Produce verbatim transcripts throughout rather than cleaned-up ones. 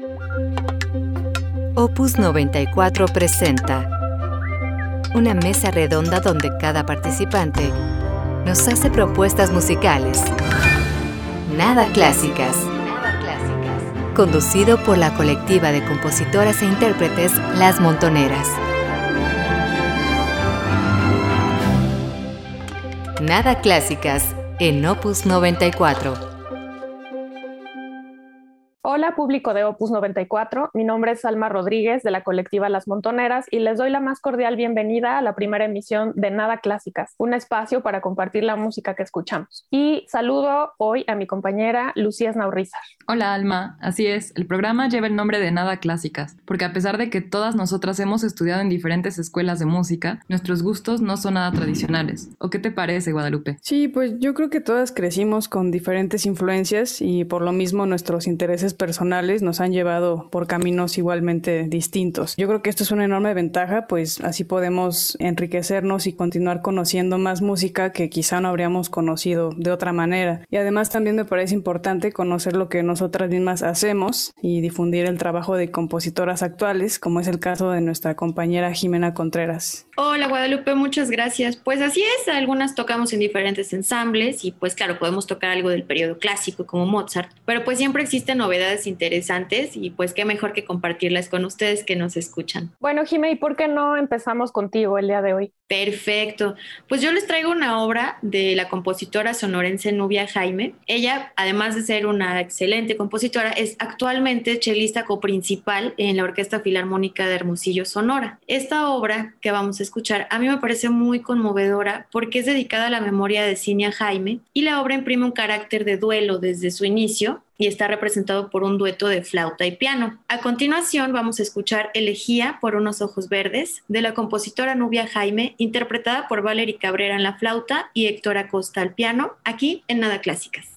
Opus noventa y cuatro presenta una mesa redonda donde cada participante nos hace propuestas musicales. Nada clásicas. Conducido por la colectiva de compositoras e intérpretes Las Montoneras. Nada clásicas en Opus noventa y cuatro. Hola, público de Opus noventa y cuatro. Mi nombre es Alma Rodríguez, de la colectiva Las Montoneras, y les doy la más cordial bienvenida a la primera emisión de Nada Clásicas, un espacio para compartir la música que escuchamos. Y saludo hoy a mi compañera Lucía Snaurrizar. Hola, Alma. Así es, el programa lleva el nombre de Nada Clásicas, porque a pesar de que todas nosotras hemos estudiado en diferentes escuelas de música, nuestros gustos no son nada tradicionales. ¿O qué te parece, Guadalupe? Sí, pues yo creo que todas crecimos con diferentes influencias y por lo mismo nuestros intereses personales nos han llevado por caminos igualmente distintos. Yo creo que esto es una enorme ventaja, pues así podemos enriquecernos y continuar conociendo más música que quizá no habríamos conocido de otra manera. Y además también me parece importante conocer lo que nosotras mismas hacemos y difundir el trabajo de compositoras actuales, como es el caso de nuestra compañera Jimena Contreras. Hola, Guadalupe, muchas gracias. Pues así es, algunas tocamos en diferentes ensambles y pues claro, podemos tocar algo del periodo clásico como Mozart, pero pues siempre existen novedades interesantes y pues qué mejor que compartirlas con ustedes que nos escuchan. Bueno, Jimé, ¿y por qué no empezamos contigo el día de hoy? Perfecto. Pues yo les traigo una obra de la compositora sonorense Nubia Jaime. Ella, además de ser una excelente compositora, es actualmente chelista coprincipal en la Orquesta Filarmónica de Hermosillo, Sonora. Esta obra que vamos a escuchar a mí me parece muy conmovedora porque es dedicada a la memoria de Cinia Jaime y la obra imprime un carácter de duelo desde su inicio y está representado por un dueto de flauta y piano. A continuación vamos a escuchar Elegía por unos ojos verdes de la compositora Nubia Jaime, interpretada por Valery Cabrera en la flauta y Héctor Acosta al piano, aquí en Nada Clásicas.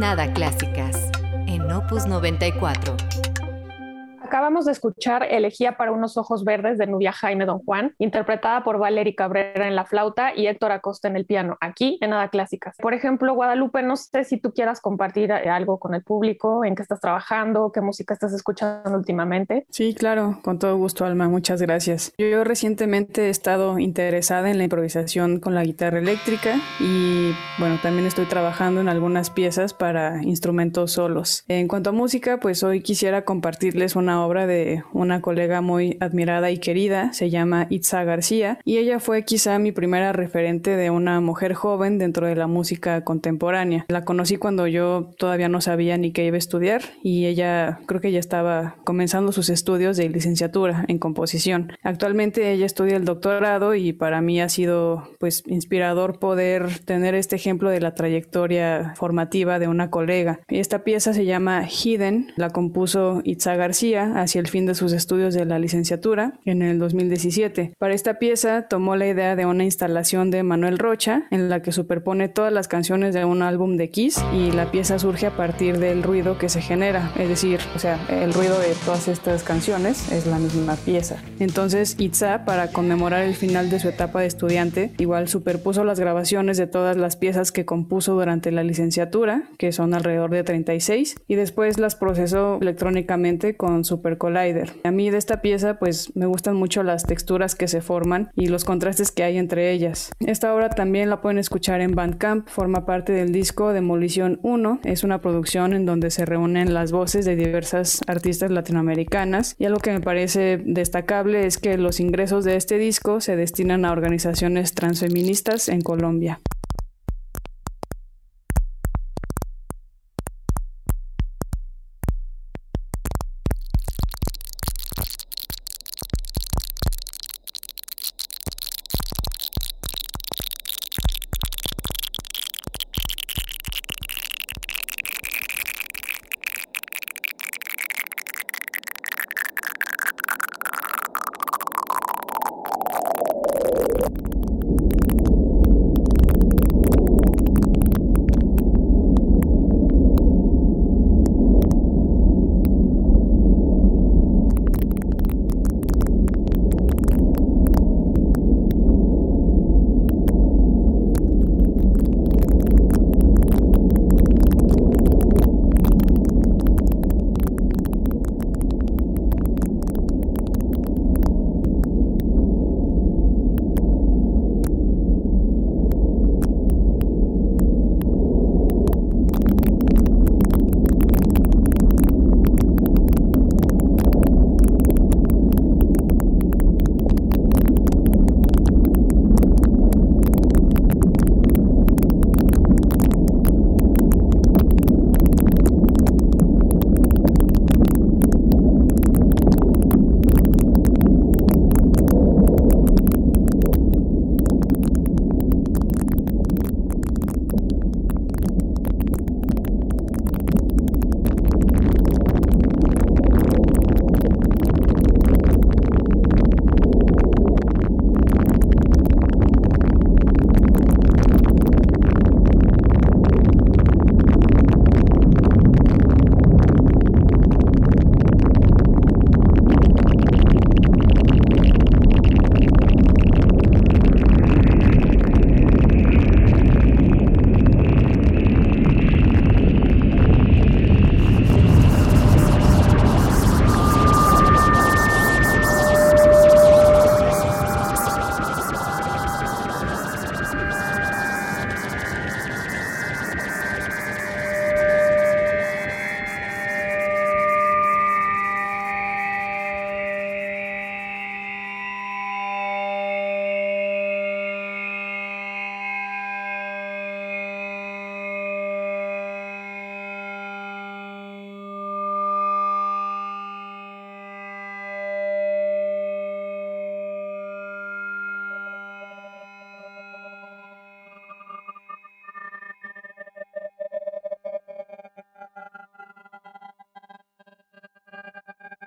Nada Clásicas, en Opus noventa y cuatro. Acabamos de escuchar Elegía para unos ojos verdes de Nubia Jaime Don Juan, interpretada por Valery Cabrera en la flauta y Héctor Acosta en el piano, aquí en Nada Clásicas. Por ejemplo, Guadalupe, no sé si tú quieras compartir algo con el público, en qué estás trabajando, qué música estás escuchando últimamente. Sí, claro, con todo gusto, Alma, muchas gracias. Yo recientemente he estado interesada en la improvisación con la guitarra eléctrica y, bueno, también estoy trabajando en algunas piezas para instrumentos solos. En cuanto a música, pues hoy quisiera compartirles una obra de una colega muy admirada y querida, se llama Itza García, y ella fue quizá mi primera referente de una mujer joven dentro de la música contemporánea. La conocí cuando yo todavía no sabía ni qué iba a estudiar y ella, creo que ya estaba comenzando sus estudios de licenciatura en composición. Actualmente ella estudia el doctorado y para mí ha sido pues inspirador poder tener este ejemplo de la trayectoria formativa de una colega. Esta pieza se llama Hidden, la compuso Itza García hacia el fin de sus estudios de la licenciatura en el dos mil diecisiete. Para esta pieza tomó la idea de una instalación de Manuel Rocha en la que superpone todas las canciones de un álbum de Kiss y la pieza surge a partir del ruido que se genera, es decir, o sea, el ruido de todas estas canciones es la misma pieza. Entonces Itza, para conmemorar el final de su etapa de estudiante, igual superpuso las grabaciones de todas las piezas que compuso durante la licenciatura, que son alrededor de treinta y seis, y después las procesó electrónicamente con Super Collider. A mí de esta pieza pues me gustan mucho las texturas que se forman y los contrastes que hay entre ellas. Esta obra también la pueden escuchar en Bandcamp, forma parte del disco Demolición uno, es una producción en donde se reúnen las voces de diversas artistas latinoamericanas y algo que me parece destacable es que los ingresos de este disco se destinan a organizaciones transfeministas en Colombia.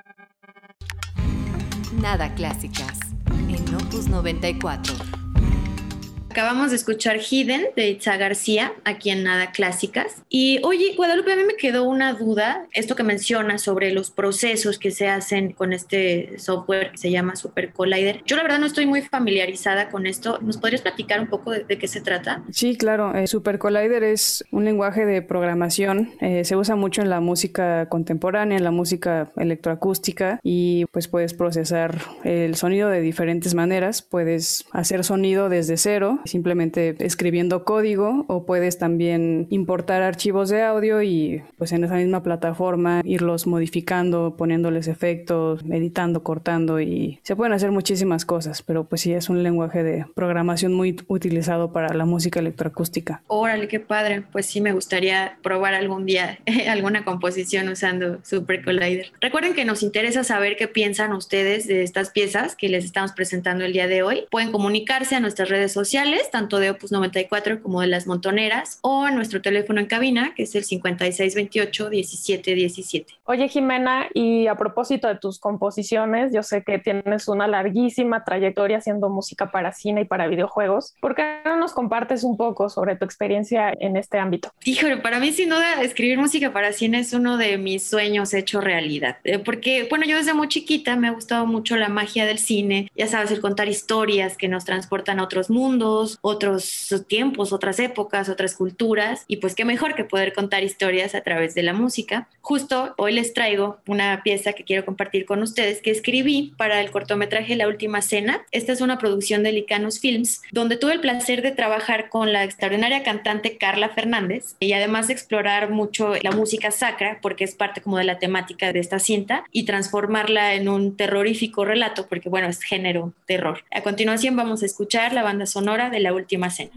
Nada Clásicas, en Opus noventa y cuatro. Acabamos de escuchar Hidden de Itza García, aquí en Nada Clásicas. Y oye, Guadalupe, a mí me quedó una duda, esto que mencionas sobre los procesos que se hacen con este software que se llama Super Collider. Yo la verdad no estoy muy familiarizada con esto. ¿Nos podrías platicar un poco de, de qué se trata? Sí, claro. Eh, Super Collider es un lenguaje de programación. Eh, se usa mucho en la música contemporánea, en la música electroacústica, y pues puedes procesar el sonido de diferentes maneras. Puedes hacer sonido desde cero, simplemente escribiendo código, o puedes también importar archivos de audio y pues en esa misma plataforma irlos modificando, poniéndoles efectos, editando, cortando, y se pueden hacer muchísimas cosas, pero pues sí es un lenguaje de programación muy utilizado para la música electroacústica. Órale, qué padre. Pues sí me gustaría probar algún día alguna composición usando Super Collider. Recuerden que nos interesa saber qué piensan ustedes de estas piezas que les estamos presentando el día de hoy. Pueden comunicarse a nuestras redes sociales, tanto de Opus noventa y cuatro como de Las Montoneras, o a nuestro teléfono en cabina, que es el cincuenta y seis veintiocho diecisiete diecisiete. Oye, Jimena, y a propósito de tus composiciones, yo sé que tienes una larguísima trayectoria haciendo música para cine y para videojuegos. ¿Por qué no nos compartes un poco sobre tu experiencia en este ámbito? Híjole, para mí sin duda escribir música para cine es uno de mis sueños hecho realidad, eh, porque bueno, yo desde muy chiquita me ha gustado mucho la magia del cine, ya sabes, el contar historias que nos transportan a otros mundos, otros tiempos, otras épocas, otras culturas, y pues qué mejor que poder contar historias a través de la música. Justo hoy les traigo una pieza que quiero compartir con ustedes que escribí para el cortometraje La Última Cena. Esta es una producción de Licanus Films, donde tuve el placer de trabajar con la extraordinaria cantante Carla Fernández y además de explorar mucho la música sacra, porque es parte como de la temática de esta cinta, y transformarla en un terrorífico relato, porque bueno, es género terror. A continuación vamos a escuchar la banda sonora de La Última Cena.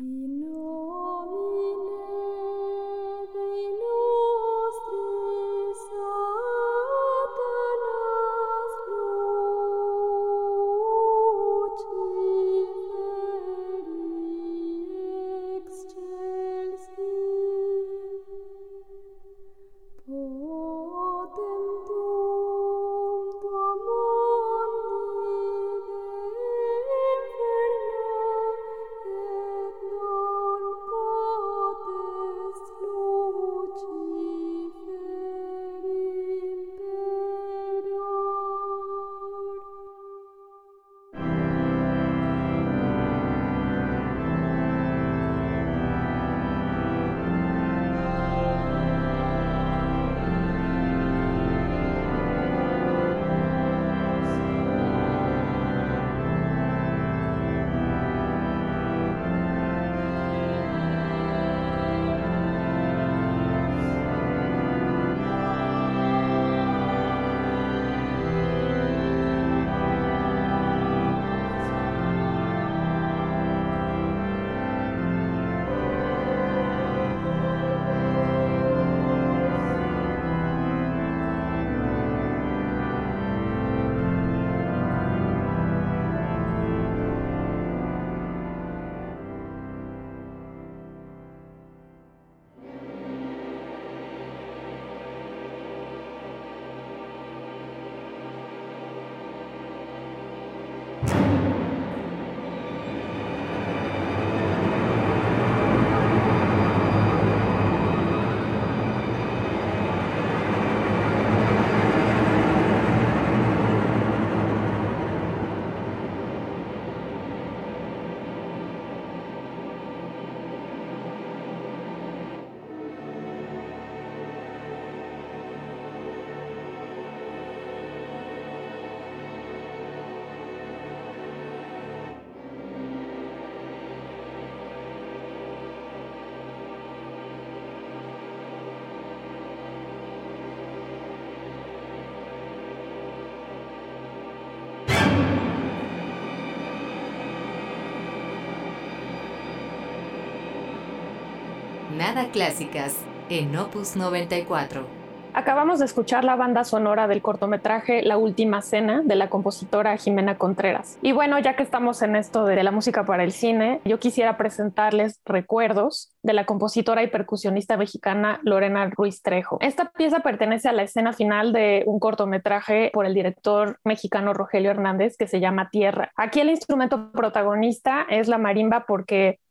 Nada Clásicas en Opus noventa y cuatro. Acabamos de escuchar la banda sonora del cortometraje La Última Cena de la compositora Jimena Contreras. Y bueno, ya que estamos en esto de la música para el cine, yo quisiera presentarles Recuerdos de la compositora y percusionista mexicana Lorena Ruiz Trejo. Esta pieza pertenece a la escena final de un cortometraje por el director mexicano Rogelio Hernández que se llama Tierra. Aquí el instrumento protagonista es la marimba porque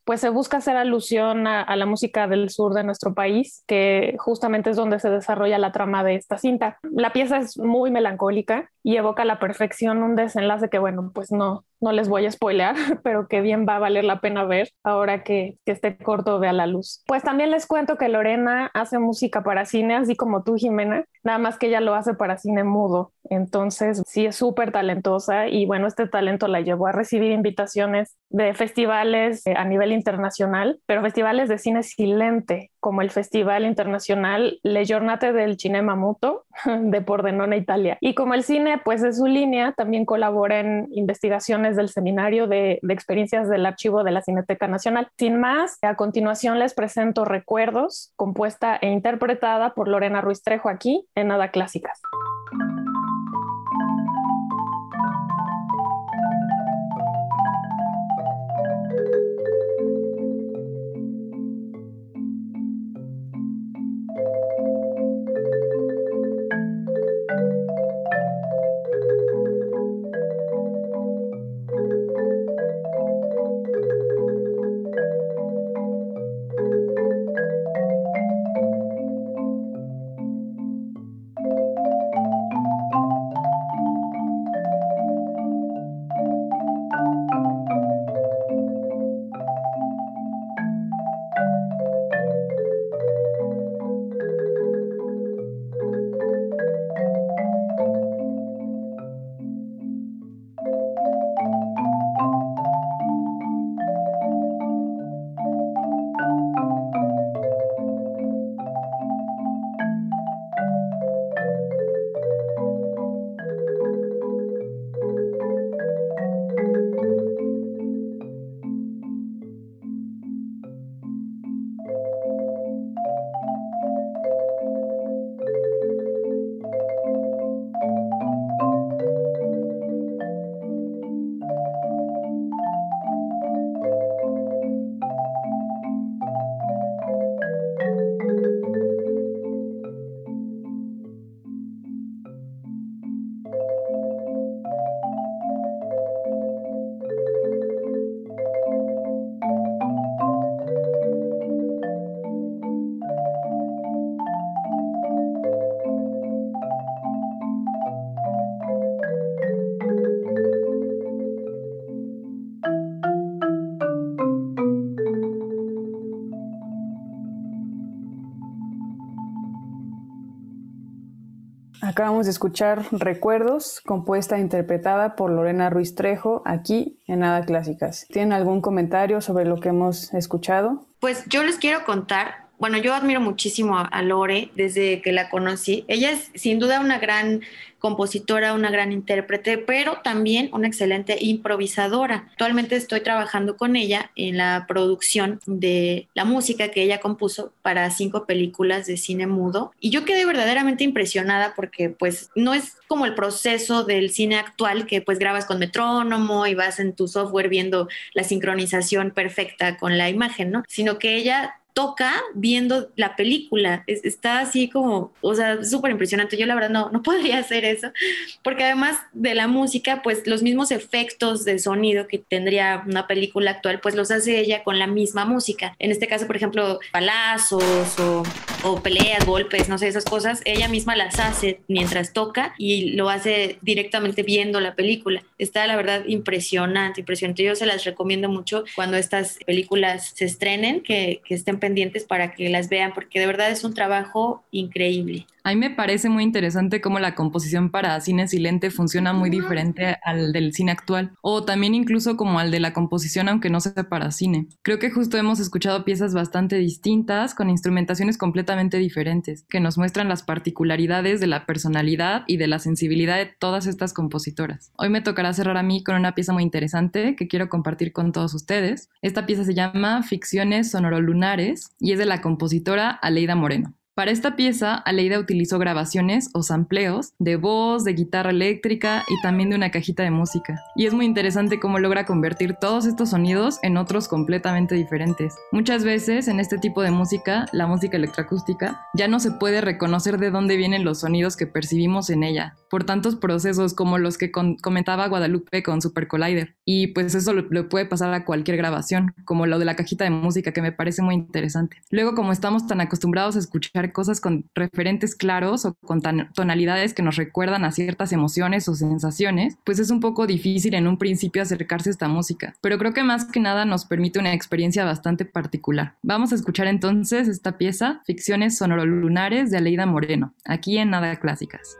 pues se busca hacer alusión a, a la música del sur de nuestro país, que justamente es donde se desarrolla la trama de esta cinta. La pieza es muy melancólica y evoca a la perfección un desenlace que, bueno, pues no, no les voy a spoilear, pero que bien va a valer la pena ver ahora que, que este corto vea la luz. Pues también les cuento que Lorena hace música para cine, así como tú, Jimena, nada más que ella lo hace para cine mudo. Entonces sí es súper talentosa y bueno, este talento la llevó a recibir invitaciones de festivales eh, a nivel internacional, pero festivales de cine silente, como el Festival Internacional Le Giornate del Cinema Muto de Pordenone, Italia. Y como el cine pues es su línea, también colabora en investigaciones del Seminario de, de Experiencias del Archivo de la Cineteca Nacional. Sin más, a continuación les presento Recuerdos, compuesta e interpretada por Lorena Ruiz Trejo aquí en Nada Clásicas. Acabamos de escuchar Recuerdos, compuesta e interpretada por Lorena Ruiz Trejo, aquí en Nada Clásicas. ¿Tienen algún comentario sobre lo que hemos escuchado? Pues yo les quiero contar, bueno, yo admiro muchísimo a Lore desde que la conocí. Ella es sin duda una gran compositora, una gran intérprete, pero también una excelente improvisadora. Actualmente estoy trabajando con ella en la producción de la música que ella compuso para cinco películas de cine mudo. Y yo quedé verdaderamente impresionada porque pues no es como el proceso del cine actual que pues grabas con metrónomo y vas en tu software viendo la sincronización perfecta con la imagen, ¿no? Sino que ella toca viendo la película. Es, está así como, o sea, súper impresionante. Yo la verdad no, no podría hacer eso, porque además de la música, pues los mismos efectos de sonido que tendría una película actual, pues los hace ella con la misma música. En este caso, por ejemplo, balazos o, o peleas, golpes, no sé, esas cosas, ella misma las hace mientras toca y lo hace directamente viendo la película. Está, la verdad, impresionante, impresionante. Yo se las recomiendo mucho cuando estas películas se estrenen, que, que estén pendientes para que las vean, porque de verdad es un trabajo increíble. A mí me parece muy interesante cómo la composición para cine silente funciona muy diferente al del cine actual, o también incluso como al de la composición aunque no sea para cine. Creo que justo hemos escuchado piezas bastante distintas, con instrumentaciones completamente diferentes, que nos muestran las particularidades de la personalidad y de la sensibilidad de todas estas compositoras. Hoy me tocará cerrar a mí con una pieza muy interesante que quiero compartir con todos ustedes. Esta pieza se llama Ficciones Sonorolunares y es de la compositora Aleida Moreno. Para esta pieza, Aleida utilizó grabaciones o sampleos de voz, de guitarra eléctrica y también de una cajita de música. Y es muy interesante cómo logra convertir todos estos sonidos en otros completamente diferentes. Muchas veces en este tipo de música, la música electroacústica, ya no se puede reconocer de dónde vienen los sonidos que percibimos en ella. por tantos procesos como los que con, comentaba Guadalupe con Super Collider. Y pues eso le, le puede pasar a cualquier grabación, como lo de la cajita de música, que me parece muy interesante. Luego, como estamos tan acostumbrados a escuchar cosas con referentes claros o con tan, tonalidades que nos recuerdan a ciertas emociones o sensaciones, pues es un poco difícil en un principio acercarse a esta música. Pero creo que más que nada nos permite una experiencia bastante particular. Vamos a escuchar entonces esta pieza, Ficciones Sonorolunares de Aleida Moreno, aquí en Nada Clásicas.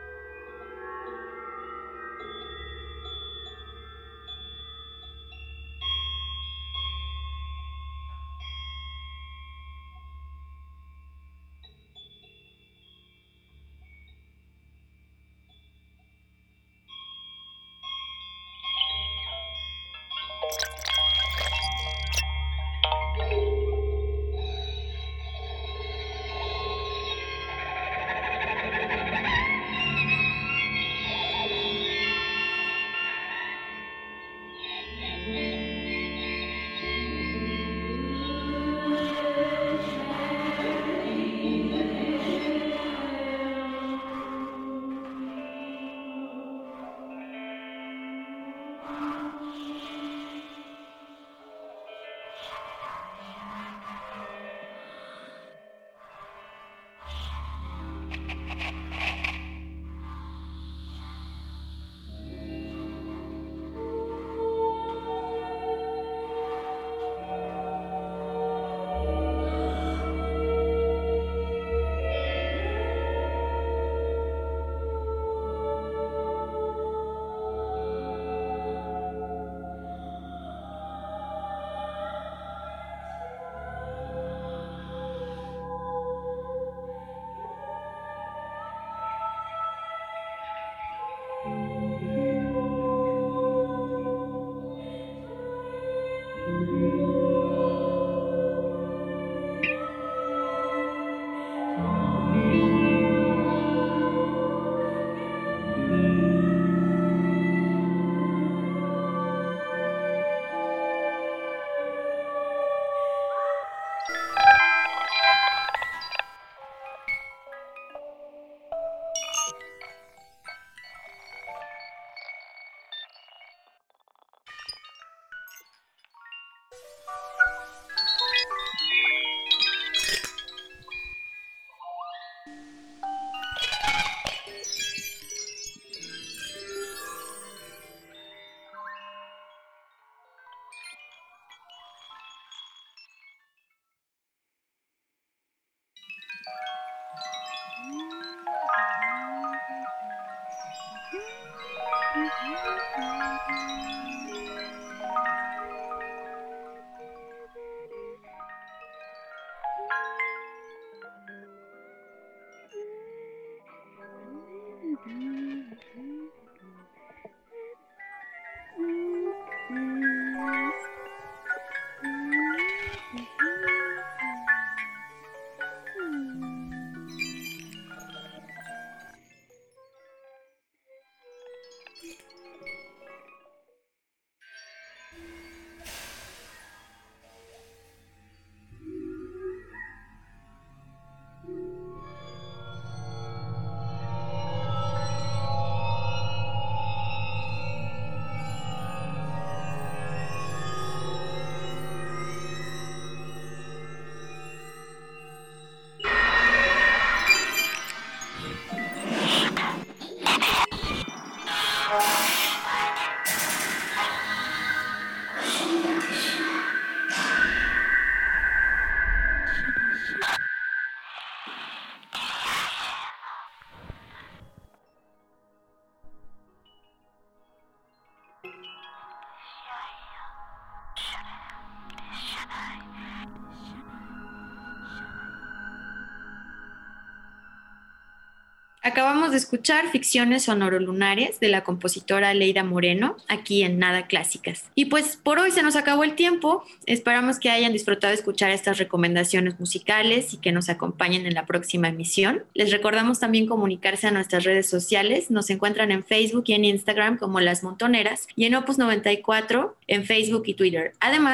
Acabamos de escuchar Ficciones Sonorolunares de la compositora Aleida Moreno, aquí en Nada Clásicas. Y pues por hoy se nos acabó el tiempo. Esperamos que hayan disfrutado de escuchar estas recomendaciones musicales y que nos acompañen en la próxima emisión. Les recordamos también comunicarse a nuestras redes sociales. Nos encuentran en Facebook y en Instagram como Las Montoneras y en Opus noventa y cuatro en Facebook y Twitter. Además,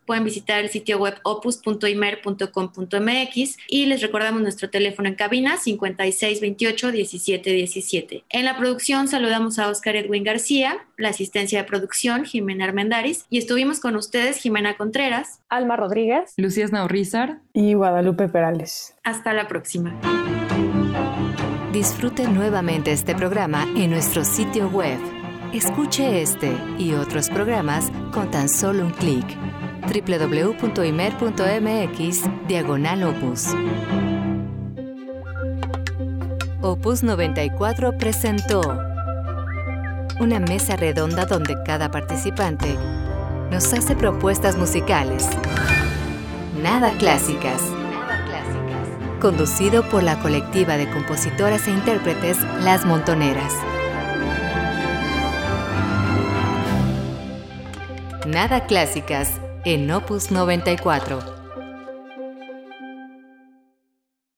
pueden visitar el sitio web opus punto imer punto com punto m x y les recordamos nuestro teléfono en cabina cincuenta y seis veintiocho diecisiete diecisiete. En la producción saludamos a Oscar Edwin García, la asistencia de producción Jimena Armendáriz, y estuvimos con ustedes Jimena Contreras, Alma Rodríguez, Lucía Snaurrizar y Guadalupe Perales. Hasta la próxima. Disfrute nuevamente este programa en nuestro sitio web. Escuche este y otros programas con tan solo un clic. doble u doble u doble u punto imer punto m x diagonal opus. Opus noventa y cuatro presentó una mesa redonda donde cada participante nos hace propuestas musicales. Nada clásicas. Conducido por la colectiva de compositoras e intérpretes Las Montoneras. Nada clásicas en Opus noventa y cuatro.